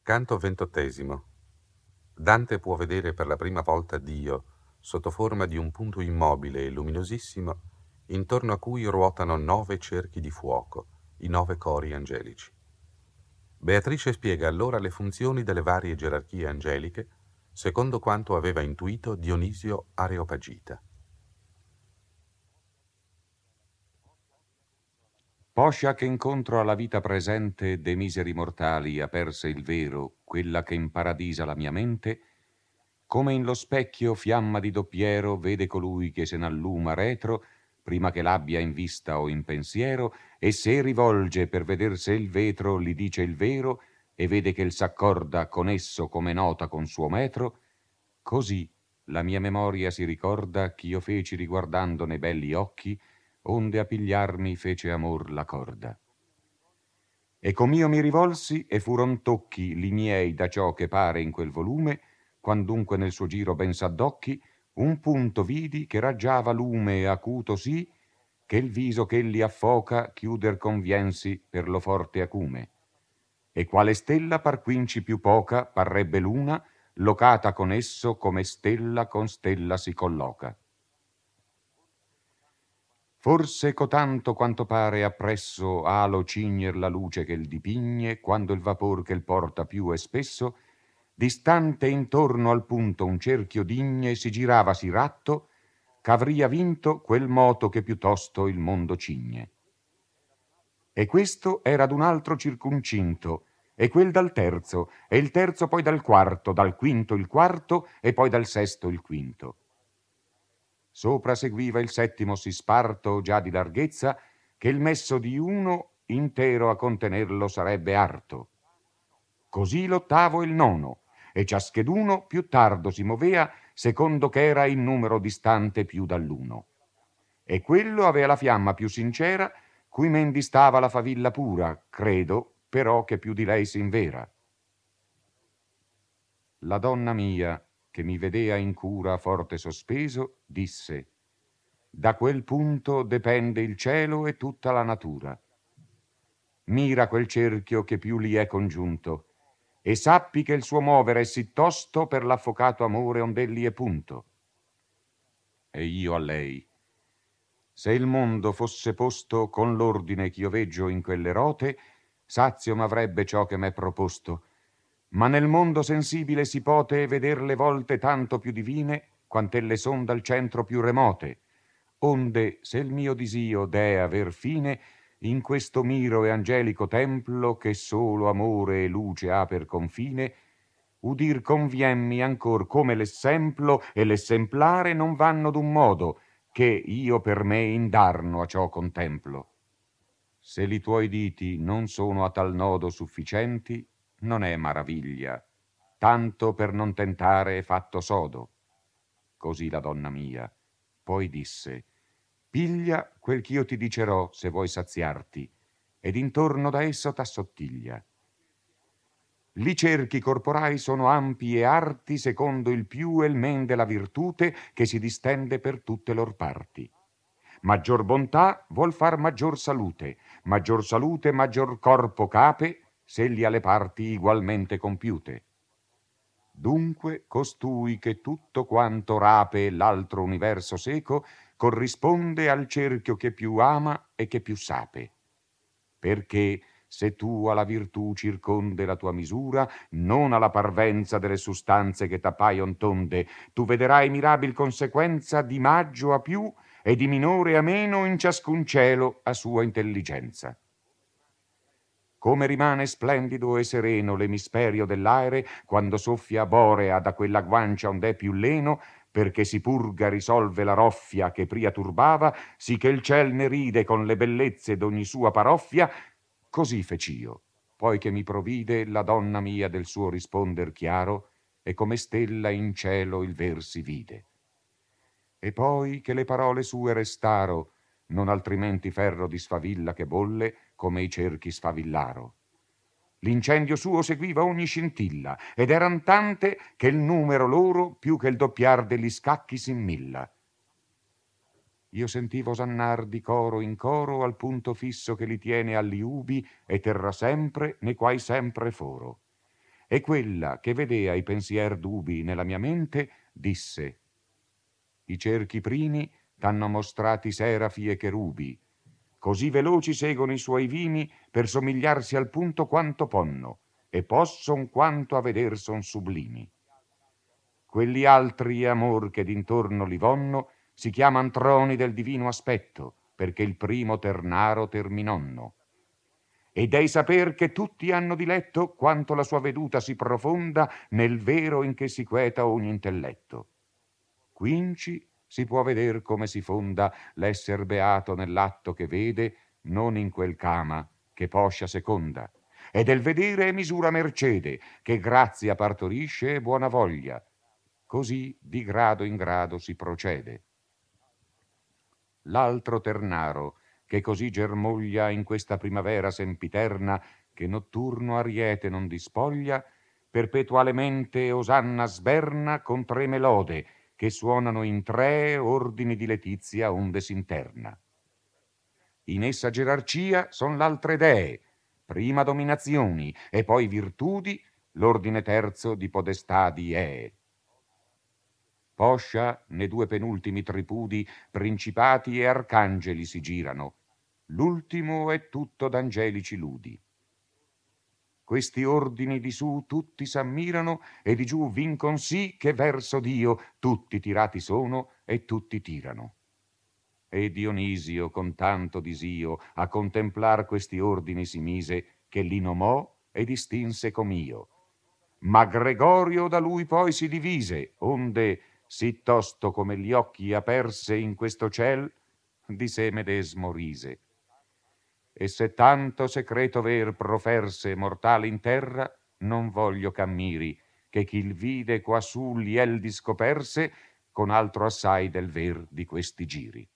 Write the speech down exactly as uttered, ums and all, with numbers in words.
Canto ventottesimo. Dante può vedere per la prima volta Dio sotto forma di un punto immobile e luminosissimo intorno a cui ruotano nove cerchi di fuoco, i nove cori angelici. Beatrice spiega allora le funzioni delle varie gerarchie angeliche secondo quanto aveva intuito Dionisio Areopagita. Poscia che incontro alla vita presente de miseri mortali aperse il vero, quella che in paradisa la mia mente, come in lo specchio fiamma di doppiero vede colui che se n'alluma retro, prima che l'abbia in vista o in pensiero, e se rivolge per veder se il vetro li dice il vero, e vede che il s'accorda con esso come nota con suo metro, così la mia memoria si ricorda ch'io feci riguardando ne belli occhi, onde a pigliarmi fece amor la corda. E com'io mi rivolsi, e furon tocchi li miei da ciò che pare in quel volume, quandunque nel suo giro ben s'addocchi, un punto vidi che raggiava lume e acuto sì, che il viso ch'elli affoca chiuder conviensi per lo forte acume. E quale stella par quinci più poca parrebbe luna, locata con esso come stella con stella si colloca. Forse cotanto quanto pare appresso alo cigner la luce che il dipigne, quando il vapor che il porta più e spesso, distante intorno al punto un cerchio digne si giravasi ratto, c'avria vinto quel moto che piuttosto il mondo cigne. E questo era d'un altro circuncinto, e quel dal terzo, e il terzo poi dal quarto, dal quinto il quarto, e poi dal sesto il quinto. Sopra seguiva il settimo sì sparto già di larghezza, che il messo di uno intero a contenerlo sarebbe arto. Così l'ottavo e il nono, e ciascheduno più tardo si movea, secondo che era in numero distante più dall'uno. E quello avea la fiamma più sincera, cui men distava la favilla pura, credo, però che più di lei s'invera. La donna mia, che mi vedea in cura forte sospeso, disse: da quel punto depende il cielo e tutta la natura. Mira quel cerchio che più li è congiunto, e sappi che il suo muovere è sì tosto per l'affocato amore ond'elli è punto. E io a lei: se il mondo fosse posto con l'ordine ch'io veggio in quelle rote, sazio m'avrebbe ciò che m'è proposto. Ma nel mondo sensibile si pote veder le volte tanto più divine, quant'elle son dal centro più remote. Onde, se il mio disio dee aver fine, in questo miro e angelico templo, che solo amore e luce ha per confine, udir conviemmi ancor come l'esemplo e l'essemplare non vanno d'un modo, che io per me indarno a ciò contemplo. Se li tuoi diti non sono a tal nodo sufficienti, non è maraviglia, tanto per non tentare è fatto sodo. Così la donna mia poi disse: piglia quel ch'io ti dicerò se vuoi saziarti, ed intorno da esso t'assottiglia. Li cerchi corporai sono ampi e arti secondo il più e il men della virtute che si distende per tutte lor parti. Maggior bontà vuol far maggior salute, maggior salute maggior corpo cape, s'egli ha le parti igualmente compiute. Dunque costui che tutto quanto rape l'altro universo seco corrisponde al cerchio che più ama e che più sape. Perché se tu alla virtù circonde la tua misura, non alla parvenza delle sustanze che t'appaion tonde, tu vederai mirabil conseguenza di maggio a più e di minore a meno in ciascun cielo a sua intelligenza. Come rimane splendido e sereno l'emisperio dell'aere quando soffia borea da quella guancia ond'è più leno, perché si purga risolve la roffia che pria turbava, sì che il ciel ne ride con le bellezze d'ogni sua paroffia, così fec'io, poi che mi provide la donna mia del suo risponder chiaro, e come stella in cielo il ver si vide. E poi che le parole sue restaro, non altrimenti ferro di sfavilla che bolle, come i cerchi sfavillaro. L'incendio suo seguiva ogni scintilla, ed eran tante che il numero loro più che il doppiar degli scacchi s'immilla. Io sentivo osannar di coro in coro al punto fisso che li tiene agli ubi e terrà sempre, ne quai sempre foro. e quella che vedea i pensier dubi nella mia mente disse: i cerchi primi t'hanno mostrati serafi e cherubi, così veloci seguono i suoi vimi per somigliarsi al punto quanto ponno, e posson quanto a veder son sublimi. Quelli altri amor che d'intorno li vonno si chiaman troni del divino aspetto, perché il primo ternaro terminonno. E dei saper che tutti hanno diletto quanto la sua veduta si profonda nel vero in che si queta ogni intelletto. Quinci si può veder come si fonda l'esser beato nell'atto che vede, non in quel cama che poscia seconda, e del vedere è misura mercede, che grazia partorisce e buona voglia. Così di grado in grado si procede. L'altro ternaro, che così germoglia in questa primavera sempiterna, che notturno ariete non dispoglia, perpetualemente osanna sberna con tre melode, che suonano in tre ordini di letizia onde s'interna. In essa gerarchia son l'altre dee, prima dominazioni e poi virtudi, l'ordine terzo di podestadi ee. Poscia ne due penultimi tripudi principati e arcangeli si girano, l'ultimo è tutto d'angelici ludi. Questi ordini di su tutti s'ammirano e di giù vincon sì che verso Dio tutti tirati sono e tutti tirano. E Dionisio con tanto disio a contemplar questi ordini si mise che li nomò e distinse com'io. Ma Gregorio da lui poi si divise, onde sì tosto come gli occhi aperse in questo ciel, di sé medesmo rise. E se tanto secreto ver proferse mortale in terra, non voglio ch'ammiri, che chi il vide quassù liel discoperse, con altro assai del ver di questi giri.